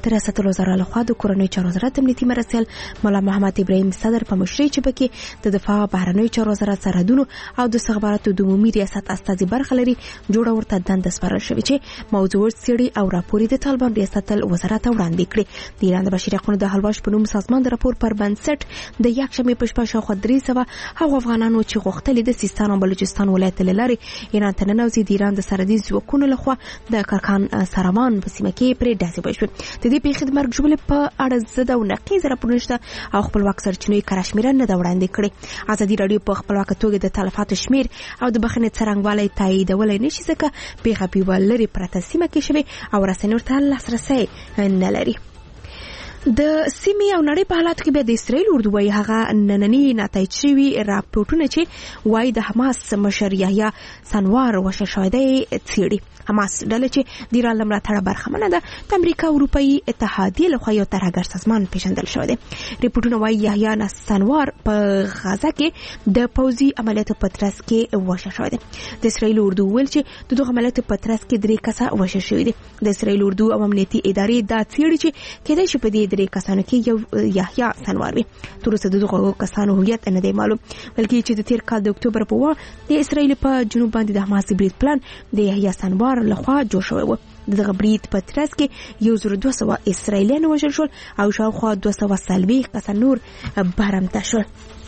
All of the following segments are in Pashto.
ملت ریاست الوزرا لخوا د کورنۍ چارو وزارت امنیتي مرستیال مولا محمد ابراهیم صدر په مشرۍ چې پکې د دفاع بهرنیو چارو وزارت سرحدونو او د استخباراتو د عمومي ریاست استازي برخه لري جوړه ورته دنده سپارل شوې چې موضوع څېړي او راپور د طالبان ریاست الوزرا ته وړاندې کړي. د ایران د بشري حقوقو د حلواش په نوم سازمان د راپور پر بنسټ د یکشنبې په شپه شاوخوا 300 هغو افغانانو چې غوښتل د سیستان او بلوچستان ولایت له لارې ایران ته ننوځي د ایران د سرحدي ځواکونو لخوا د کاکان سرامان په سیمه کې پرې ډزې وشوې. د دې پیښې د مرګ ژوبلې په اړه ضد او نقیض راپورونه شته او خپلواک سرچینو یې کره شمېره نه ده وړاندې کړې. ازادي راډیو په خپلواکه توګه د تلفاتو شمېر او د بخښنې څرنګوالی تاییدولی نشي ځکه پیښه په یوه لرې پرته سیمه کې شوې او رسنۍ ورته لاسرسی نه لري. د سیمې او نړۍ په حالاتو کې بیا د اسرائیل اردو وایي هغه ننني نتایج شوي راپورټونه چې وایي د حماس مشر یحیی سنوار وژل شوی دی څېړي. حماس ډله چې د ایران له ملاتړه برخمنه ده د امریکا اروپایي اتحادیې لخوا یو ترهګر سازمان پیژندل شوی دی. ریپورټونه وایي یحیی سنوار په غزه کې د پوځي عملیاتو په ترڅ کې وژل شوی دی. د اسرائیل اردو ویل چې د دغه عملیاتو په ترڅ کې 3 کسه وژل شوي دي. د اسرائیل اردو او امنیتي ادارې دا څېړي چې کېدای شي په دې 3 کسانو کې یو یحیی سنوار وي. تر اوسه دغه کسانو هویت نه دی معلوم، بلکې چې د تیر کال د اکتوبر په وخت د اسرائیل په جنوب باندې د حماس برید پلان د یحیی سنوار لخوا جوړ شوی و. دغه برید په ترڅ کې 1200 اسرائیلیان وژل شول او شاوخوا 240 کسه نور برمته شول.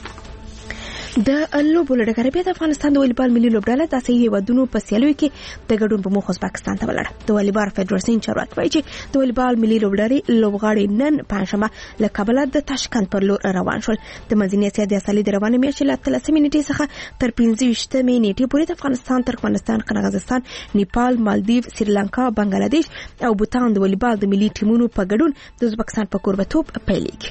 د لوبو له ډګره بیا د افغانستان د والیبال ملي لوبډله د اسیایي هیوادونو په سیالیو کې د ګډون په موخه ازبکستان ته ولاړه. د والیبال فدراسیون چارواکي وایي چې د والیبال ملي لوبغاړي نن پنځشنبه له کابل د تاشکند پر لور روان شول. د منځنۍ اسیا د اصلي د روانې میاشتې له 13 نیټې څخه تر 15 نیټې پورې د افغانستان، ترکمنستان، قزاقستان، نیپال، مالدیو، سریلانکا، بنگلاديش او بوتان د والیبال د ملي ټیمونو په ګډون د ازبکستان په کوربه‌توب پیلېږي.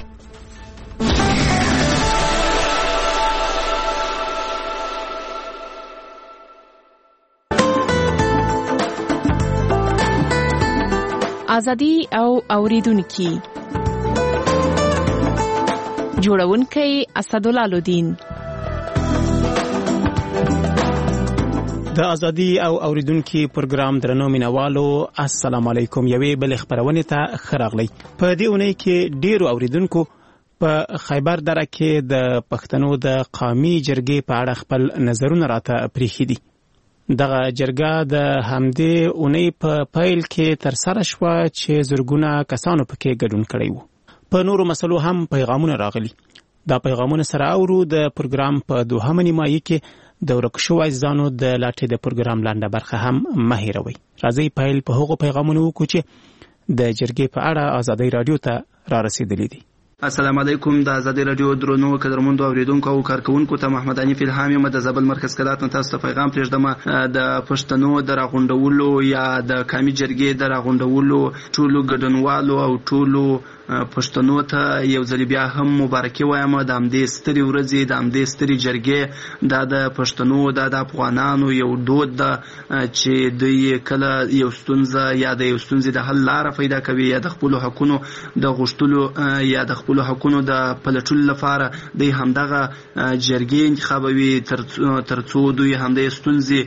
ازادي او اوریدونکي جوړونکي اسدالله لودین. د ازادي او اوریدونکي پروګرام درنو مینوالو السلام علیکم. یوې بل خبرونه ته خراغلی. په دې اونۍ کې ډیرو اوریدونکو په خیبر دره کې د پښتنو د قومي جرګې په اړه خپل نظرونه راته پریښي دي. دغه جرګه د همدې اونۍ په پیل کې تر سره شوه چې زرګونه کسانو پکې ګډون کړی وو. په نورو مسلو هم پیغامونه راغلي. دا پیغامونه سره اورو. د پروګرام په دوهمه نیمایي کې د ورک شوو عزیزانو د لاټې د پروګرام لاندې برخه هم مه هېروئ. راځئ پیل په هغو پیغامونو وکړو چې د جرګې په اړه ازادۍ راډیو ته را رسېدلي دي. السلام علیکم. د ازادي رادیو درنو قدرمنو اوریدونکو او کارکونکو ته محمد حنیف الهام یم د زابل مرکز کلات تاسو ته پیغام پرېږدم. د پښتنو د راغونډولو یا د قومي جرګې د راغونډولو ټولو ګډونوالو او ټولو پښتنو ته یو ځل بیا هم مبارکي وایم. د همدې سترې ورځې د همدې سترې جرګې دا د پښتنو د افغانانو یو دود ده چې دوی کله یو ستونزه یا د یو ستونزې د حل لاره پیدا کوي یا د خپلو حقونو د غوښتلو یا د خپلو حقونو د پلټلو لپاره دوی همدغه جرګې انتخابوي تر څو دوی همدې ستونزې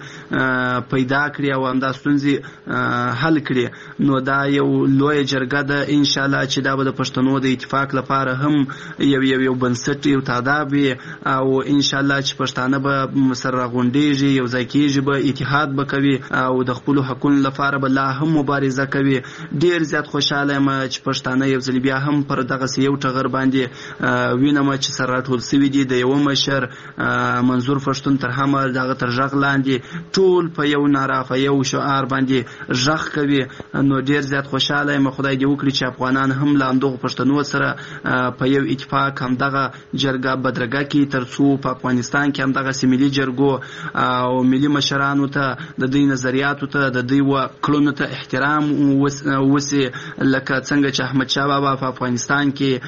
پیدا کړي او همدا ستونزې حل کړي. نو دا یو لویه جرګه ده انشاءالله چې دا به د پښتنو د اتفاق لپاره هم یو بنسټ یو تاداب وي او انشاءالله چې پښتانه به سره راغونډېږي، یو ځای کېږي، به اتحاد به کوي او د خپلو حقونو لپاره به لا هم مبارزه کوي. ډېر زیات خوشحاله یم چې پښتانه یو ځل بیا هم پر دغسې یو ټغر باندې وینم چې سره راټول سوي دي. د یوه مشر منظور پښتون تر همه دغه تر غږ لاندې ټول په یو ناره په یو شعار باندې غږ کوي. نو ډېر زیات خوشحاله یم. خدای دې وکړي چې افغانان هم له همدغو پښتنو سره په یو اتفاق همدغه جرګه بدرګه کړي تر څو په افغانستان کې همدغسې ملي جرګو او ملي مشرانو ته د دوی نظریاتو ته د دوی کړنو ته احترام وسي. لکه څنګه چې احمدشاه بابا په افغانستان کې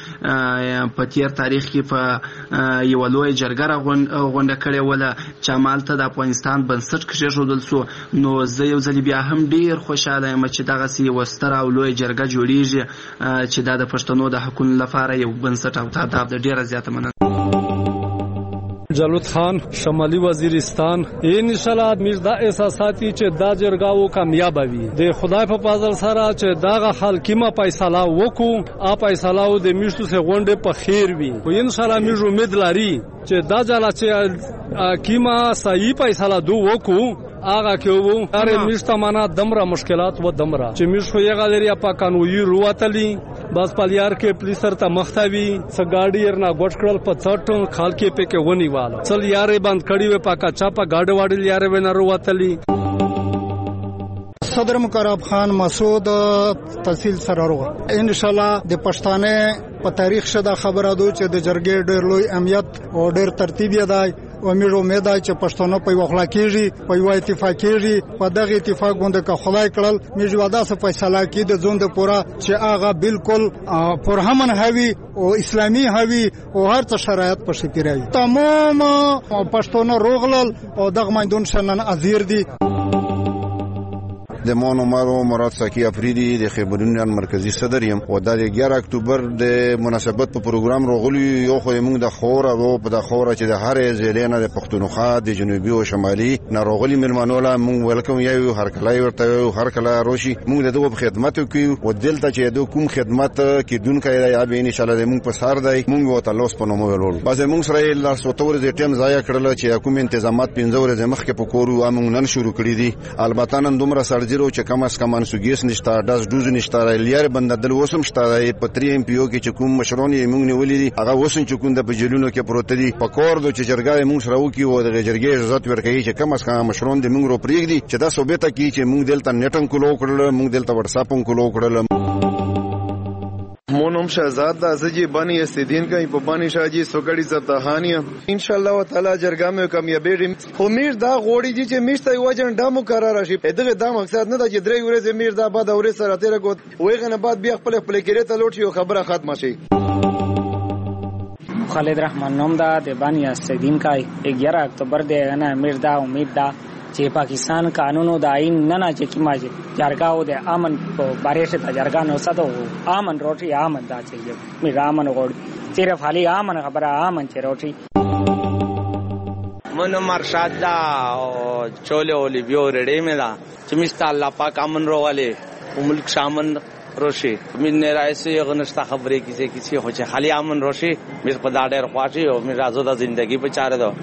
په تیر تاریخ کې په یوه لویه جرګه راغونډه کړې وله چې همالته د افغانستان بنسټ کېښودل سو. نو زه یو ځل بیا هم ډېر خوشحاله یم چې دغسې یوه ستره او لویه جرګه جوړېږي چې دا د پښتنو د حقونو لپاره یو بنسټ او تاداب ده. ډېره زیاته مننه. جلوت خان شمالي وزیرستان ان شاء الله موږ دا احساساتي چې دا جرګاو کامیاب وي د خدای په فضل سره چې دا حاکمه فیصله وکړو ا فیصله د میشتو سه غونډه په خیر وي او ان شاء الله موږ امید لري چې دا ځل چې کیما صحیح فیصله دو وکړو آغا که وو اره میشته معنا دمره مشکلات و دمره چې میش خو یې غالری په قانوني رواتلی بس پالیار کې پولیسر ته مختوي سګاډي ارنا غټ کړل په څټ خال کې په کې ونی واله چل یارې بند کړي و پاکا چاپا گاډ واډل یارې ونه رواتلی صدر مقرب خان مسعود تحصیل سرارو ان شاء الله د پښتانه په تاریخ شدا خبره دو چې د جرګې ډېر لوی اهمیت او ډېر ترتیب یې دی او موږ امید لرو چې پښتون په وخلا کېږي په یو اتفاق کېږي په دغه اتفاق باندې که خدای کړل موږ وعده سره فیصله کړي د ژوند پورا چې هغه بالکل پرهمن هوي او اسلامي هوي او هر څه شرایط په شکل راوي تمام پښتون روغلل او دغه مندون شنن ازیر دي د مون عمرو مراد ساکی افریدی د خبرونیان مرکزی صدر یم او د 11 اکتوبر د مناسبت په پروګرام روغلی یو خو موږ د خور او په د خور چې د هر ځلینه د پښتونخوا د جنوبي او شمالي ناروغلی ملمنوله موږ ولکم یو هر کله ورته هر کله روشي موږ د دوه خدمت کوي او دلته چې د کوم خدمت کې دونکو یا به ان شاء الله موږ په سار دی موږ وته لوس په نومو ولول بس موږ سره لا سوتور د ټیم ضایع کړل چې کوم تنظیمات 15 ورځې مخکې په کورو موږ نن شروع کړی دي البته نن دومره سرجرو چې کم از کم انسوګیس نشته داس دوز نشته لیار بنددل وسم شته په 3 ام پی او کې چې کوم مشرونه موږ نیولې دي هغه وسن چې کوم د بجلونو کې پروت دي په کور د چرګای موږ سره وکي او د جرګې اجازه ورکړي چې کم از کم مشرون د موږ رو پریږدي چې دا ثابته کی چې موږ دلته نټن کولو کړل موږ دلته واتساپ کولو کړل مونم شهزاد د ازجی بانی استدین کای په بانی شاجی سوګړی زتهانیه ان شاء الله تعالی جرګه مې کامیابی خو میر دا غوړی دي چې میشته یو جنډه مقرره شي دغه دا مقصد نه د درې ورځې میر دا بعد اورې سره تیر کو وایغه نه بعد بیا خپل کېره ته لوټ شي خبره ختمه شي خالد رحمان نوم دا د بانی استدین کای 11 اکتوبر دی نه میر دا امید دا چې پاکستان قانونو د آئین نه چې کیما جرګاو د امن په باره شه د جرګا نو ساتو امن روټي امن دا چې می رامن غوړ صرف حالي امن خبره امن چې روټي من مرشد دا چوله اولی بیو رډې مې دا چې مست الله پاک امن روواله او ملک شامن روشي من نه راځي غنښت خبرې کیسه هو چې حالي امن روشي مې په دا ډېر خواشي او مې راځو د ژوندۍ په چاره دو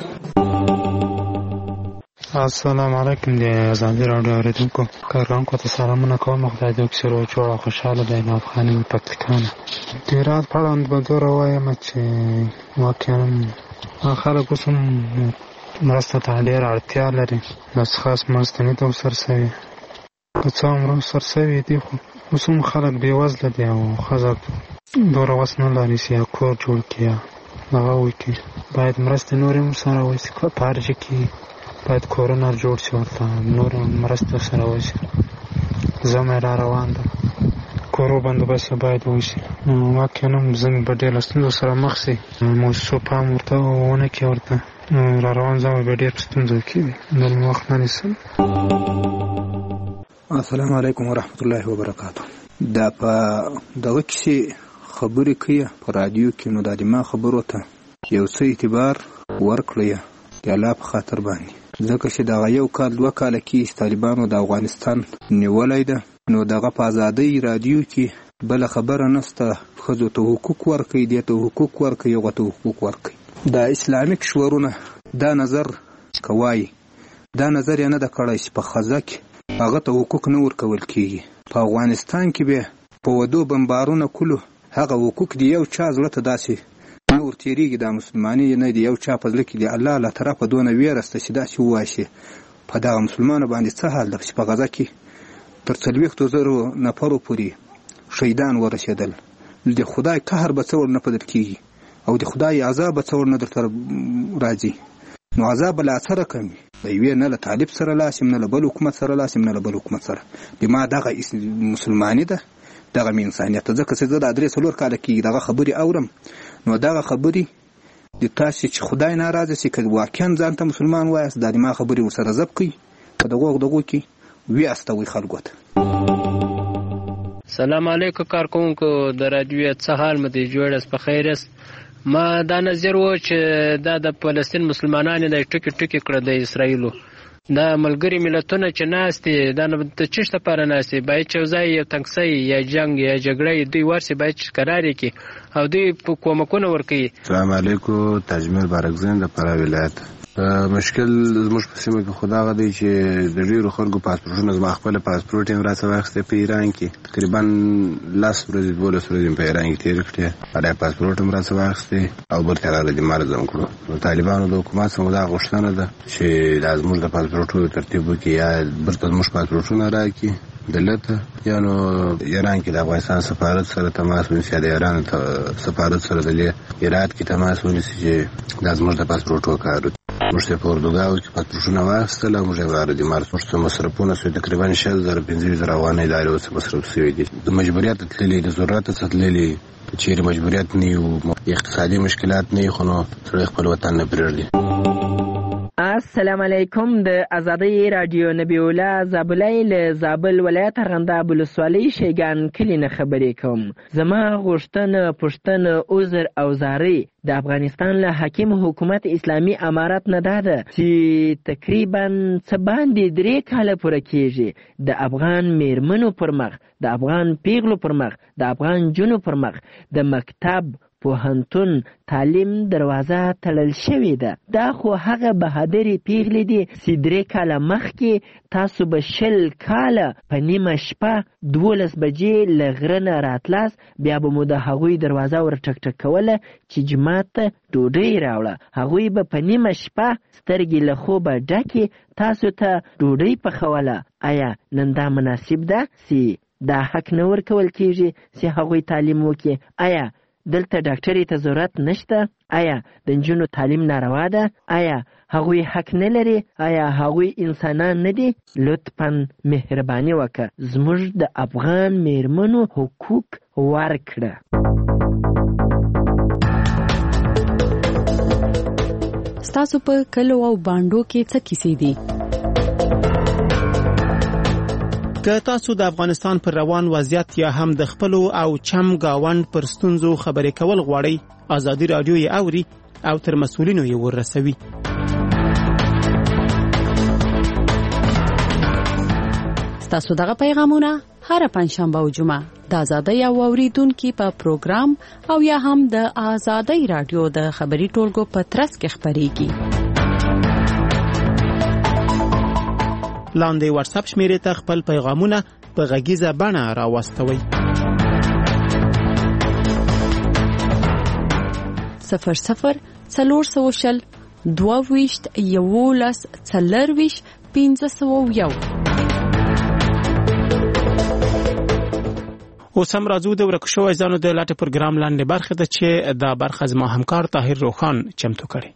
السلام علیکم دی ازادي راډیو اوریدونکو کارګرانو ته سلامونه کوم خدای دې کسرو جوړه خوشاله دی نو افغاني پکتیکان ډیرات پړاند بدور وایم چې واقعا خلک کوم مرسته ته ډیر اړتیا لري بس خاص مرستنی ته سرسوي په څو عمر سرسوي دي خو اوسم خلک بې وزله دي او خزر دوره وسنه لري چې کور جوړ کړي هغه وکړي باید مرسته نورې سره وسی په پارچ کې باید کورونه جوړ شي ورته نور مرسته سره وشي زموږ را روان ده کورو بندوبست باید وشي واقعا زموږ په ډېر ستونزو سره مخ شي موضوع پام ورته ونه کې ورته را روان زموږ په ډېر ستونزو کې دي نن وخت نه نیسم السلام علیکم ورحمت الله وبرکاته دا په دغه کې خبرې کوي په رادیو کې نو د ما خبرو ته یو څه اعتبار ورکړی د الله په خاطر باندې ځکه چې دا یو کال 2 کال کې طالبانو د افغانستان نیولای ده نو دغه په ازادي رادیو کې بل خبره نسته خزو ته حقوق ورکړي دي ته حقوق ورکړي او ته حقوق ورکړي دا اسلامیک شورونه دا نظر کوي دا نظر نه د کړای چې په خزه کې هغه ته حقوق نه ورکول کیږي په افغانستان کې به په ودو بمبارونه کولو هغه حقوق دی یو چا زړه ته داسي نور تیریږي د مسلمانۍ نه دی یو چا په ځل کې دی الله له طرفه دونه ویرسته چې داسې وواشي په دغه مسلمانو باندې څه حال ده چې په غزه کې تر 40,000 نفرو پورې شهیدان ورسېدل د خدای قهر به څه ورنه پدل کېږي او د خدای عذاب به څه ورنه درته راځي نو عذاب له اثره کمي د یوې نه له طالب سره لاسم نه له بل حکومت سره لاسم نه له بل حکومت سره بما دغه مسلمانۍ ده دغه انسانیت ځکه چې زه د ادرې څلور کاله کې دغه خبرې اورم نو دغه خبرې د تاسو چې خدای ناراضه شي که واقعا ځان ته مسلمان وایاست د ما خبرې ورسره ضبط کړئ په دغه کې وی استوي خلکو ته سلام علیکم کارکونکو د رادیو څه حال مده جوړس په خیر است ما دا نظر و چې دا د فلسطین مسلمانانو د ټکی کړه د اسرائیلو دا ملګری ملتونه چې ناستي دا د چشت لپاره ناستي باید چې ځای یو تنګسي یا جنگ یا جګړه دوی ورسي باید قرار کړي او دوی په کومکونه ورکړي. السلام علیکم. تجمیل بارکزین د فراه ولایت. مشکل زموږ په سیمه کې خدا غدي چې د ډیرو خلکو پاسپورټونه زما خپل پاسپورټ هم راڅه واخیسته په ایران کې تقریبا 10 ورځې 12 ورځې په ایران کې تیر کړې اړه پاسپورټ هم راڅه واخیسته او برته راغله د مرزم کړو. طالبانو د حکومت څخه دا غوښتنه ده چې د زموږ د پاسپورټونو ترتیب وکړي یا برته زموږ پاسپورټونه راکړي دلته یا نو ایران کې د افغانستان سفارت سره تماس ونیسي یا د ایران سفارت سره د ایران کې تماس ونیسي چې د زموږ د پاسپورټو کار موږ په اردوګاو کې پاتروشونه واخیستل او موږ یې واره د مارس موږ مصرفونه سوی تقریبا 6,000 افغانۍ ادارې اوس مصرف شوي دي. د مجبوریت تللي د ضرورت څخه تللي چیرې مجبوریت نه یو اقتصادي مشکلات نه خو نو سره خپل وطن نه پرېږدي. السلام علیکم. د آزادۍ رادیو نبی الله زابلای له زابل ولایت ارغنداب ولسوالۍ شیګان کلی نه خبرې کوم. زما غوښتنه پوښتنه عذر او زاری د افغانستان له حاکم حکومت اسلامی امارت نه ده چې تقریبا څه باندې 3 کاله پوره کېږي د افغان میرمنو پر مخ د افغان پیغلو پر مخ د افغان جنو پر مخ د مکتب پوهنتون تعلیم دروازه تړل شوې ده. دا خو هغه بهادرې پیغلې دي چې 3 کاله مخکې تاسو به 20 کاله په نیمه شپه 12 بجې له غره نه راتلاست بیا به مو د هغوی دروازه ور ټک ټک کوله چې جماعت ته ډوډۍ راوړه. هغوی به په نیمه شپه سترګې له خوبه ډکې تاسو ته ډوډۍ پخوله. آیا نن دا مناسب ده چې دا حق نه ورکول کېږي چې هغوی تعلیم وکړي؟ آیا دلته ډاکټري ته ضرورت نشته؟ آیا د نجونو تعلیم ناروا ده؟ آیا هغوی حق نه لري؟ آیا هغوی انسانان نه دي؟ لطفا مهرباني وکړه زموږ د افغان میرمنو حقوق ورکړه. ستاسو په کلو او باندو کې څه کیسې دي؟ که تاسو د افغانستان پر روان وضعیت یا هم د خپل او چم گاوند پر ستونزو خبرې کول غواړئ آزادي رادیو یې اوري او تر مسؤلینو یې ورسوي. ستاسو دغه پیغامونه هر پنځشنبه او جمعه د آزادۍ او اوریدونکو په پروګرام او یا هم د آزادۍ رادیو د خبري ټولګو په ترڅ کې خبريږي. لاندې واتس اپ شمیرې ته خپل پیغامونه په غږیزه بڼه راوستوئ. 00 400 22 11 40 501. اوس هم راځو د ورکو شوی ځانو د لاټه پروګرام لاندې برخه ده چې دا برخه زما همکار طاهر روخان چمتو کړي.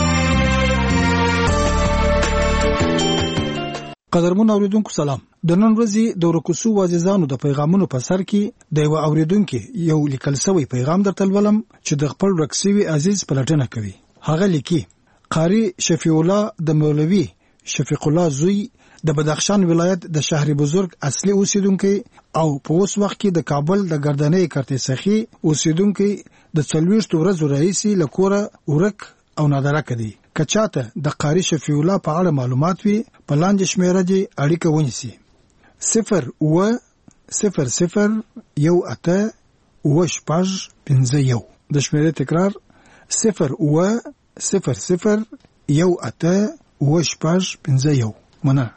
قدرمن اوریدونکو سلام. د نن ورځې د ورکوسو وازیزانو د پیغامونو په سر کې د یو اوریدونکو یو لیکل شوی پیغام درته ولم چې د خپل رکسوي عزیز پلټنه کوي. هغه لیکي قاری شفیع الله د مولوی شفیق الله زوی د بدخشان ولایت د شهر بزرگ اصلي اوسیدونکو او په اوس وخت کې د کابل د ګردنۍ کرته سخی اوسیدونکو د 40 ورځې رئیسي لکوره ورک او نادره کړي. کچاته د قاری شفیع الله په اړه معلومات وي په لاندې شمیره دي اړیکه ونیسي 0 و 00 18 و شپږ 51. د شمیره تکرار 0 و 00 18 و شپږ 51. مننه.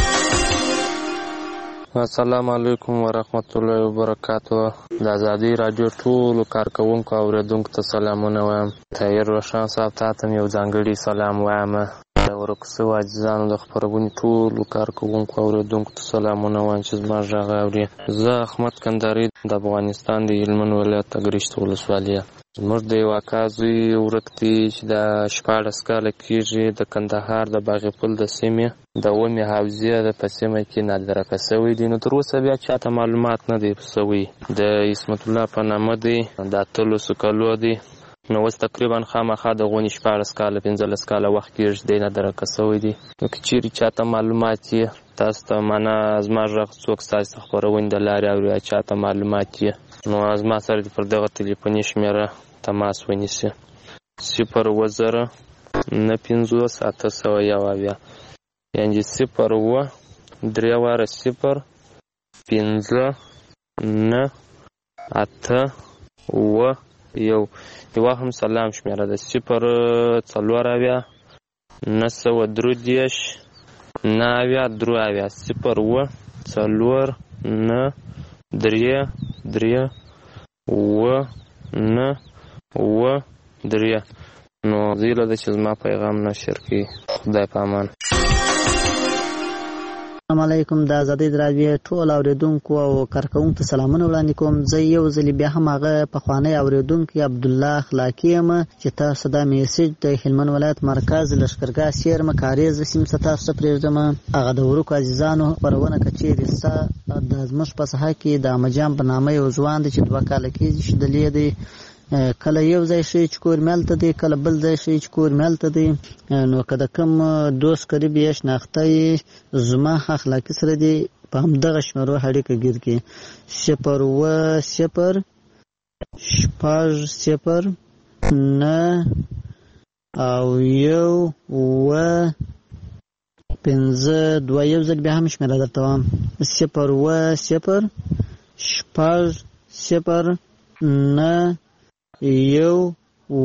السلام علیکم ورحمت الله وبرکاته. د آزادۍ رادیو ټولو کارکونکو او اوریدونکو ته سلامونه وایم. طاهر روشن صاحب ته یو ځانګړی سلام وایم. د ورکوسو عزیزانو د خبرونې ټولو کارکونکو او اوریدونکو ته سلامونه وایم چې زما غږ اوري. زه احمد کندهاري د افغانستان د هلمند ولایت تګریشت ولسوالۍ. زموږ د یو اکا زوی ورک دی چې د 14 کاله کېږي د کندهار د باغپل د سیمې د اومې حوزې د په سیمه کې نادرکه شوی دی. نو تر اوسه بیا چاته معلومات نه دی شوی. د اسمت الله په نامه دی د 13 کالو دی. نو اوس تقریبا خامخا د غونې 14 کاله 15 کاله وخت کېږي دی نادرکه شوی دی. نو که چیرې چاته معلومات یې تاسو ته معنا زما غږ څوک ستاسو خبرونه د لارې او چاته معلومات یې نو زما سره دې پر دغه تلیفوني شمېره تماس ونیسي 0 9 50 801 یعنې 0 3 واره 0 5 9 8 و یو هم سلام شمېره ده 0 4 9 درودیش 9 درو 0 و 4 9 3 3 و 9 و 3 نو زیله ده چې زما پیغام نشر کړي. خدای په امان. السلام علیکم. د آزادۍ راډیو ټول اوریدونکو او کارکوونکو ته سلامونه وړاندې کوم. زه یو ځل بیا هم هغه پخوانی اوریدونکی عبدالله اخلاقی یم چې تاسو دا میسج د هلمند ولایت مرکز لښکرګاه سیرمه کاریز سیمې ته تاسو ته پرېږدم. هغه د ورکو عزیزانو خپرونه که چیرې ستا د زموږ په ساحه کې د احمدجان په نامه یو ځوان دی چې 2 کاله کېږي چې دلې دی، کله یو ځای شي چې کور ملته دی، کله بل ځای شي چې کور ملته دی. نو که د کوم دوست قریب یې شناخته یې زما اخلاقي سره دی په همدغه شمېرو اړیکه ګیر کړي 0 0 6 0 9 او 1 5 2. یو ځل بیا هم شمېره درته وایم 0 0 6 0 9 1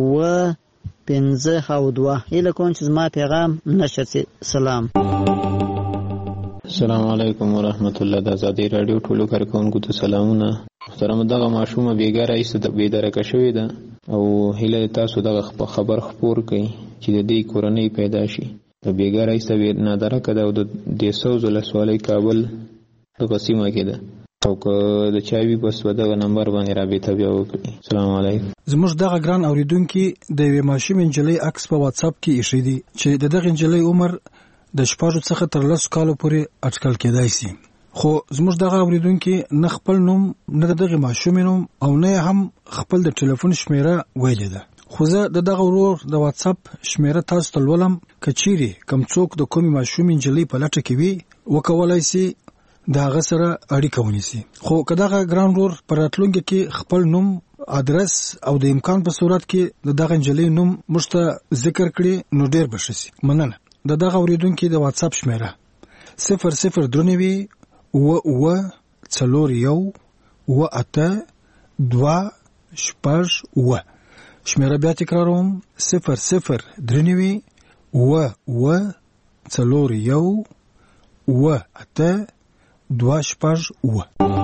5 او 2. هیله کوم چې زما پیغام نشر شي. سلام. السلام علیکم ورحمت الله. د آزادۍ راډیو ټولو کارکوونکو ته سلامونه. محترم دغه ماشومه بیګاره ایسته د بیدرکه شوې ده او هیله تاسو دغه خبر خپور کړئ چې د دې کورنۍ پیدا شي. د بیګاره ایسته نادرکه ده او د دیسوز ولسوالۍ کابل دغه سیمه کې ده او که د چاوي بس په دغه نمبر باندې رابطه بیا وکړي. السلام علیکم. زموږ دغه ګران اوریدونکي د یوې ماشومې نجلۍ عکس په واتساپ کې ایښی دی چې د دغه نجلۍ عمر د 6 څخه تر 10 کالو پورې اټکل کېدای شي. خو زموږ دغه اوریدونکي نه خپل نوم نه دغه ماشومې نوم او نه هم خپل د ټلیفون شمیره ویلې ده. خو زه د دغه ورور د واتساپ شمیره تاسو ته لولم. که چیرې کوم څوک د کومې ماشومې نجلۍ په لټه کې وي وکولای شي د هغه سره اړیکه ونیسي. خو که دغه ګران ورور په راتلونکي کې خپل نوم ادرس او د امکان په صورت کې د دغه نجلۍ نوم موږ ته ذکر کړي نو ډیر به ښه شي. مننه. د دغه اوریدونکي د واتساپ شمیره 00 و 4 8 2 6 و. شمیره بیا تکراروم 00 و 4 و 8 2 6 و.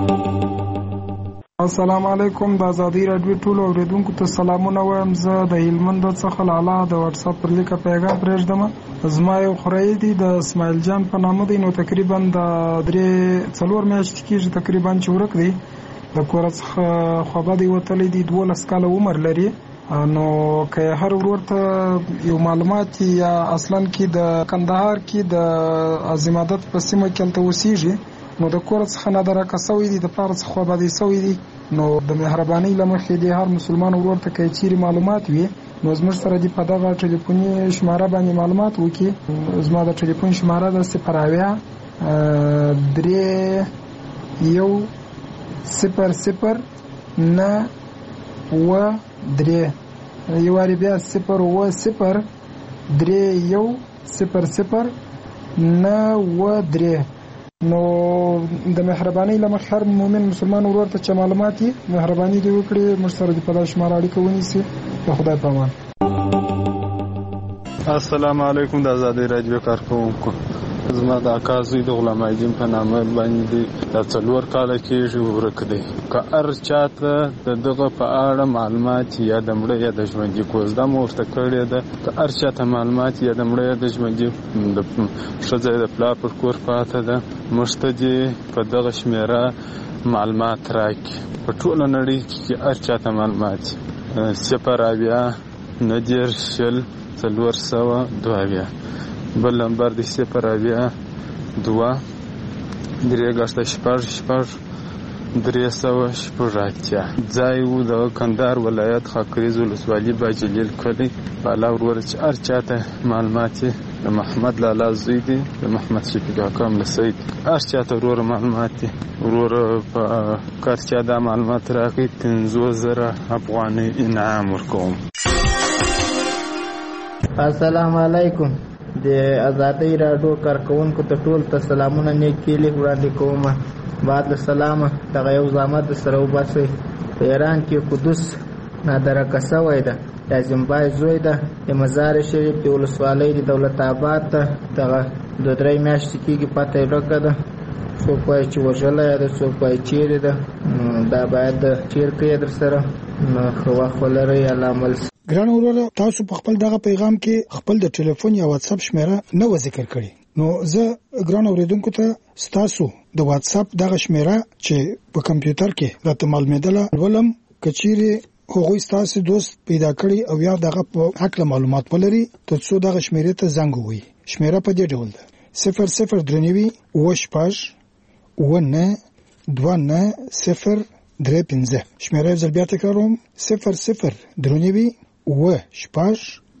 السلام علیکم. د آزادۍ راډیو ټول اوریدونکو ته سلامونه وایم. زه د هلمند څخه لاله د واتس اپ پر لیکه پیغام پرېږدم. زما یو خوری دی د اسماعیل جان په نامه دی. نو تقریبا د 3-4 میاشتې کېږي تقریبا چې ورک دی. د کور څخه خوابه دی وتلی دی. 12 کاله عمر لري. نو که هر ورور ته یو معلومات یا اصلا کې د کندهار کې د عظیمادت په سیمه کې هلته اوسیږي نو د کور څخه نادرکه سوی دی د پاره څخه خوابدی سوی دی. نو د مهرباني له مخې د هر مسلمان ورور ته که چیرې معلومات وي نو زموږ سره دی په دغه ټلیفوني شماره باندې معلومات وکړي. زما د ټلیفون شماره ده 0 3 1 0 9 و 3. یواری بیا 0 و 0 3 1 0 9 و 3. نو د مهرباني له مخې هر مؤمن مسلمان ورور ته چې معلومات یې مهرباني دی وکړي موږ سره د په دغه شماره اړیکه ونیسي. د خدای په امان. السلام علیکم. د آزادۍ راډیو کارکوونکو زما د اکا زوی د غلام عظیم په نامه باندې د 4 کاله کېږي ورک دی. که هر چاته د دغه په اړه معلومات یا د مړه یا د ژوندي کوزده مو ورته کړې ده که هر چاته معلومات یا د مړه یا د ژوندي د ښځه د پلار پر کور پاته ده موږ ته دې په دغه شمېره معلومات راکړي. په ټوله نړۍ کې هر چاته معلومات 0 9 0 402. بل نمبر دی 0 2 3 6 6 380 ځای وو د کندهار ولایت خاکریز ولسوالي باجلیل کلی بالا ورور چې هر چاته معلومات د محمد لالا زوی دی د محمد شفیق حکم لسید هر چاته ورور معلومات ورور په کار چا دا معلومات راکړي 15000 افغانۍ انعام ورکوم. السلام علیکم. د آزادۍ راډیو کارکونکو ته ټول ته سلامونه نیکې وړاندې کوم. بعد السلام دغه یو زحمت سره وباسئ. په ایران کې قدس نادرکه شوی ده. د زیمبای زوی ده. د مزار شریف د ولسوالۍ د دولت آباد ته دغه 2-3 میاشتې کېږي پته یې ورکه ده. څوک وایي چې وژلی ده، څوک وایي چیرې ده. دا باید چیر کړي در سره ښه وخت ولرئ. الله عمل ګران وروره، تاسو په خپل دغه پیغام کې خپل د ټلیفون یا واتس اپ شمیره نه و ذکر کړی. نو زه ګران اوریدونکو ته ستاسو د واتس اپ دغه شمیره چې په کمپیوټر کې راته معلومېدله ولم کچيري هغوی ستاسو دوست پیدا کړی او یا دغه په حق معلومات ولري ترڅو دغه شمیره ته زنګ ووهي. شمیره په دې ډول ده: 0039 وشپاش 192035. شمیره یې بیا تکراروم: 0039 وشپاش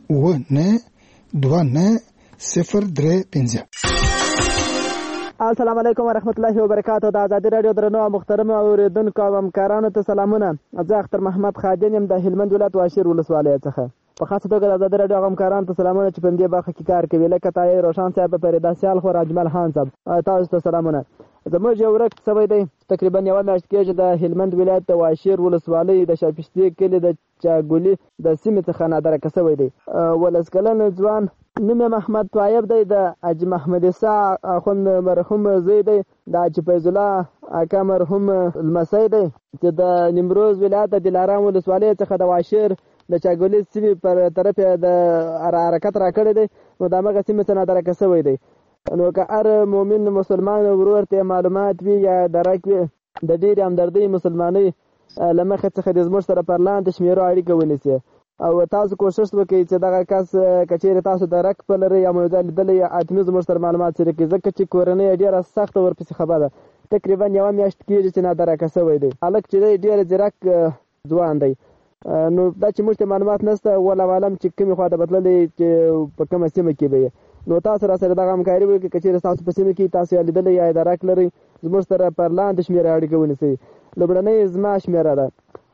192035. السلام علیکم ورحمت الله وبرکاتہ. د آزادی رادیو درنو محترم اوریدونکو او همکارانو ته سلامونه. زه اختر محمد خادم یم د هلمند ولایت واشیر ولسوالۍ څخه. په خاصه توګه د آزادی رادیو همکارانو ته سلامونه چې په دې برخه کې کار کوي، لکه طاهر روشن صاحب، فریدا سیال خو، اجمل خان صاحب، تاسو ته سلامونه. زموږ یو ورک سوی دی تقریبا یو میاشت کېږي د هلمند ولایت د واشیر ولسوالۍ د شاپشتي کلي د چاګولي د سیمې څخه نادرکه سوی دی. 12 کلن ځوان نوم محمد طایب دی، د حاجي محمد عیسی اخوند مرحوم زوی دی، د حاجي فیض الله اکا مرحوم لمسی دی چې د نیمروز ولایت د دلارام ولسوالۍ څخه د واشیر د چاګولي سیمې پر طرف د حرکت راکړی دی. نو د هغه سیمې څخه نادرکه سوی دی. نو که هر مؤمن مسلمان ورور ته معلومات وي یا درک وي د ډېرې همدردۍ مسلمانۍ له مخې څخه د زموږ سره پر لاندې شمیرو اړیکه ونیسي او تاسو کوشش وکړئ چې دغه کس که چیرې تاسو درک په لرئ یا موضوع لیدلی یا حتمي زموږ سره معلومات شریکړئ، ځکه چې کورنۍ ډېره سخته ورپسې خبره ده. تقریبا یوه میاشت کېږي چې نادرکه شوی دی. هلک چې دی ډېر ځیرک ځوان دی. نو دا چې موږ ته معلومات نشته، والله عالم چې کومې خوا ته بتللی چې په کومه سیمه کې به نو تاسو را سره دغه همکاري وکړئ. که چېرې تاسو په سیمه کې تاسو یې لیدلی یا درک لرئ، زموږ سره پر لاندې شمېره اړیکه ونیسئ. لومړنۍ زما شمېره ده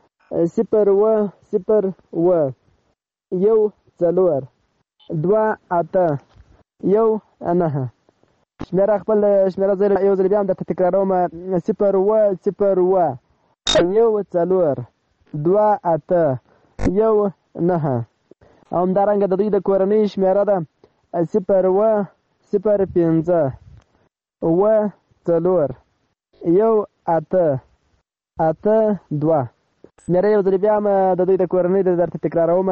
010128119. شمېره خپل شمېره زه یو ځل بیا هم درته تکراروم: 010128119. او همدارنګه د دوی د کورنۍ شمېره ده 010541882. شمېره یو ځل بیا هم د دوی د کورنۍ د درته تکراروم: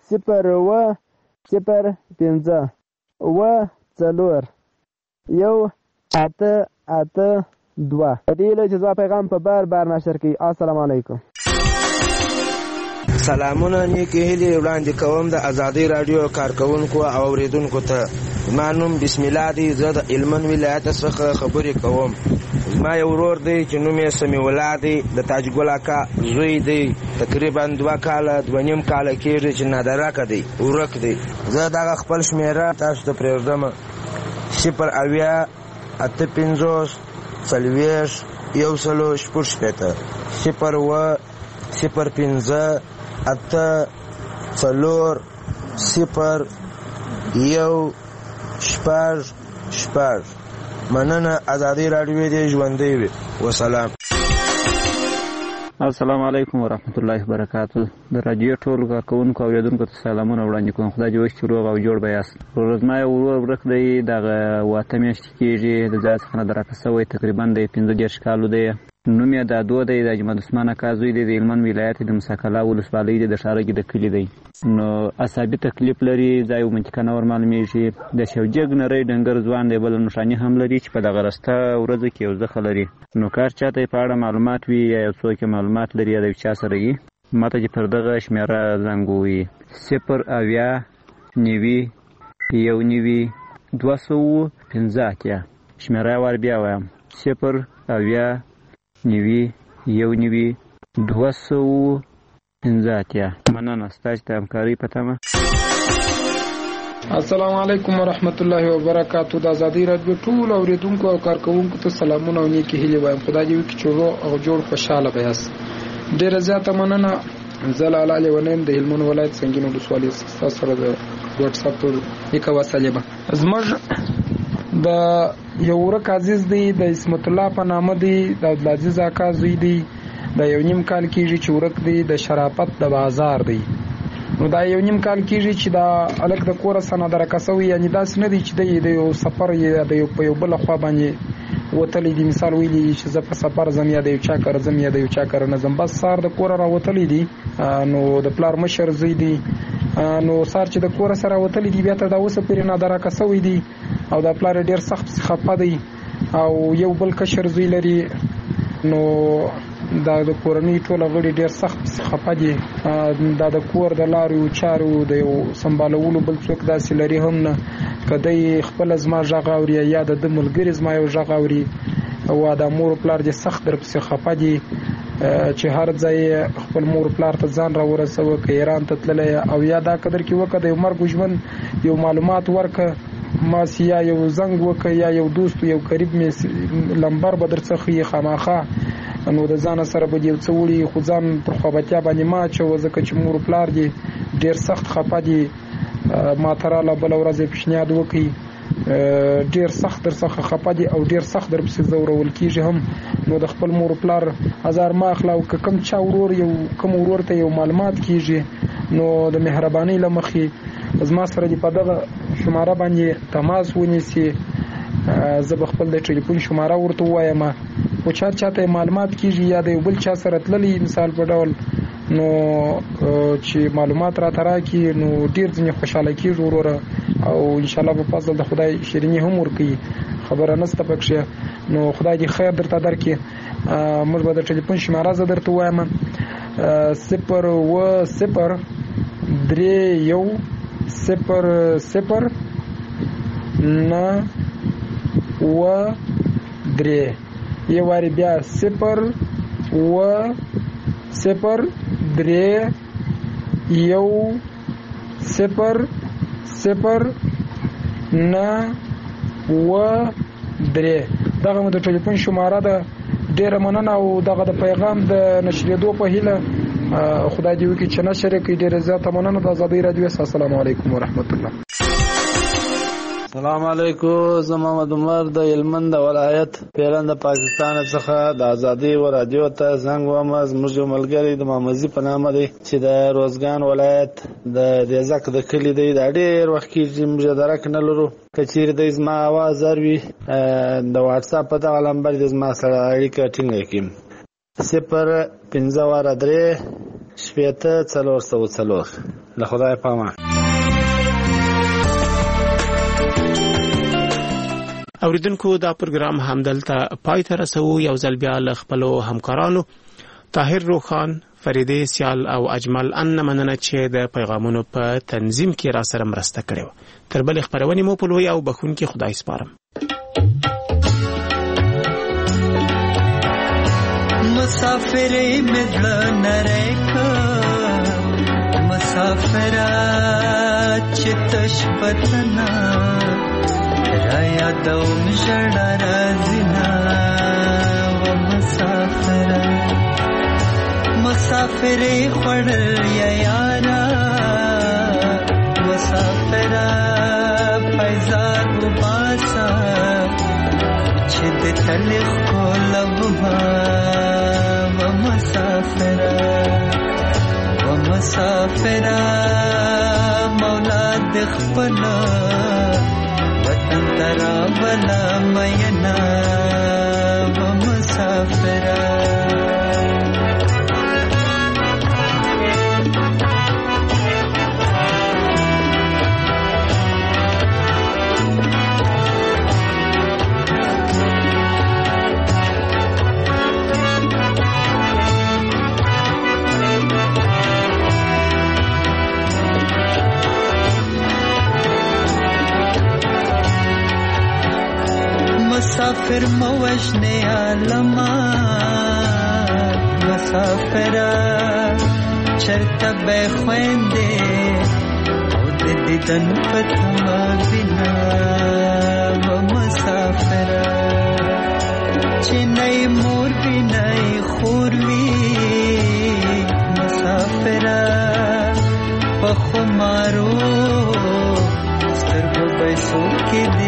010541882. په دې هیله چې زما پیغام په بار نشر کړي. السلام علیکم. سلامونه نیکې هیلې وړاندې کوم د آزادۍ راډیو کارکونکو او اوریدونکو ته. زما نوم بسم الله دی. زه د هلمند ولایت څخه خبرې کوم. زما یو ورور دی چې نوم یې سمیع الله دی، د تاجګل اکا زوی دی. تقریبا 2 کاله 2.5 کاله کېږي چې نادرکه دی، ورک دی. زه دغه خپل شمېره تاسو ته پرېږدم: 0101504 مننه. آزادۍ راډیو دې ژوندۍ وي. وسلام. السلام علیکم ورحمت الله وبرکاتہ. د رادیو ټول کارکونکو او اوریدونکو ته سلامونه وړاندې کوم. خدای دې وکړي چې روغ او جوړ به یاست. ورځما یو ورور ورک دی، دغه 8 میاشتې کېږي د ځای څخه نادرکه شوی. تقریبا د 15 کالو دی. نوم یې دادو دی، د اجمل عثمان اکا زوی دی، د هلمند ولایت د مساکلا ولسوالۍ د شارګي د کلي دی. نو عصبي تکلیف لري، ځای منطقه نه ور معلومیږي. د شوجګ نری ډنګر ځوان دی، بل نښانې هم لري چې په دغه راسته ورځ کې یو ځخه لري. نو کار چاته په اړه معلومات وي یا یو څوک معلومات لري یا د چا سره یې ماته چې پر دغه شمیره زنګ ووهي: 080191215. شمیره ور بیا وایم: 080191215. 19 مننه ستاسو د همکارۍ په تمه. السلام علیکم ورحمت الله وبرکاتو. د ازادي رادیو ټول اوریدونکو او کارکونکو ته سلامونه او نیکی هیلې وایم. خدای دې وکړي چې او جوړ خوشاله بیاست. ډیره زیاته مننه. زلال علي ونیم د هلمند ولایت سنگین ولسوالۍ تاسو سره د واتس اپ پر یک وسیله زموږ د یو ورک عزیز دی د اسمت الله په نامه دی د عبدالعزیز اکا زوی دی د یو نیم کال کېږي چې ورک دی د شرافت د بازار دی. نو دا یو نیم کال کېږي چې دا الک د کوره سنه درکسوي یعنی داسې نه دی چې د یو سفر یا د یو په یو بل خوا باندې وتلی دی. مثال ویلی چې زه په سفر زم یا د یو چا کار زم یا د یو چا کار نه زم بس سار د کوره را وتلی دی. نو د پلار مشر زوی دی نو سار چې د کوره سره وتلی دی بیا ته دا اوسه پرې نه درکسوي دی او د پلار ډیر سخت خپه دی او یو بل کشر زوی لري. نو دا د کورنۍ ټول غړي ډیر سخت خپه دي. دا د کور د لارو چارو د یو سمبالولو بل څوک داسې لري هم نه. کدی خپل زما ژغ اوري یا د ملګری زما یو ژغ اوري او د مور پلار دې سخت در پسې خپه دي چې هر ځای خپل مور پلار ته ځان را ورسوه که ایران ته تللی او یا دا قدر کې وکړه د یو مرګ ژوند یو معلومات ورکړه ماس یا یو زنګ وکړه یا یو دوست یو قریب مې لمبر به درڅخه یې خامخا نو د ځان سره به یو څه وړي خو ځان پر خوابتیا باندې ما اچوه ځکه چې مور پلار دې ډېر سخت خفه دي. ما ته راله بله ورځ یې پیشنهاد وکړي ډیر سخت در څخه خپه دي او ډیر سخت در پسې زورول کیږي هم. نو د خپل مور پلار هزار ما اخلا او کم چا ورور یو کم ورور ته یو معلومات کیږي نو د مهرباني لمخې زما سره دی په دغه شماره باندې تماس ونیسي. زه به خپل د ټلیفون شماره ورته وایم او چاته معلومات کیږي یا د بل چا سره تللی مثال په ډول نو چې معلومات را تراکي نو ډیر ځنه خوشاله کیږي وروره او ان شاء الله په فضل د خدای شیرینی هم ورکي خبره نسته پکښه. نو خدای دې خیر درته درکړي. موږ به د ټلیفون شماره زه درته وایم 0 یو واری بیا 0 0 3 یو 0 0 9 3 دغه مو د ټلیفون شماره ده. ډیره مننه او دغه د پیغام د نشریدو په هیله خدای دې وکړي چې نشر کړي. ډیره زیاته مننه د ازادي رادیو. السلام علیکم ورحمت الله. السلام علیکم. زه محمد عمر د هلمند ولایت پیران د پاکستان څخه د ازادي رادیو ته زنګ وم. زموږ ملګری د مامزي په نامه دی چې د روزګان ولایت د ریزک د کلی دی. دا ډیر وخت کې موږ درک نه لرو کچیر د زما आवाज اروي د واتس اپ په دغه نمبر د زما سره اړیکه ټینګه کړم 0 5 له خدای پامه. اوریدونکو دا پروګرام همدلته پای ته رسو. یو ځل بیا له خپلو همکارانو طاهر روخان، فریدې سیال او اجمل ان مننه چې د پیغامونو په تنظیم کې را سره مرسته کړې. تر بل خبرونه مو په لوی او بخونکي خدای سپارم. مسافرې مدل نریکا مسافرات چتش پتنا رایا دوم جڑا رازنا و مسافرې خړل یا یارا مسافرہ پیزار وباسا چې د تلخ کو لبها و مسافرہ مولا د خپل وطن ترا بلا مینا و مسافرہ. مسافر موجنے عالما مسافرا چرته به خويندې او د دیدن پتما بنا و مسافرا چې نه مور بنا خور وی مسافرا په خمارو سترګو به سو کې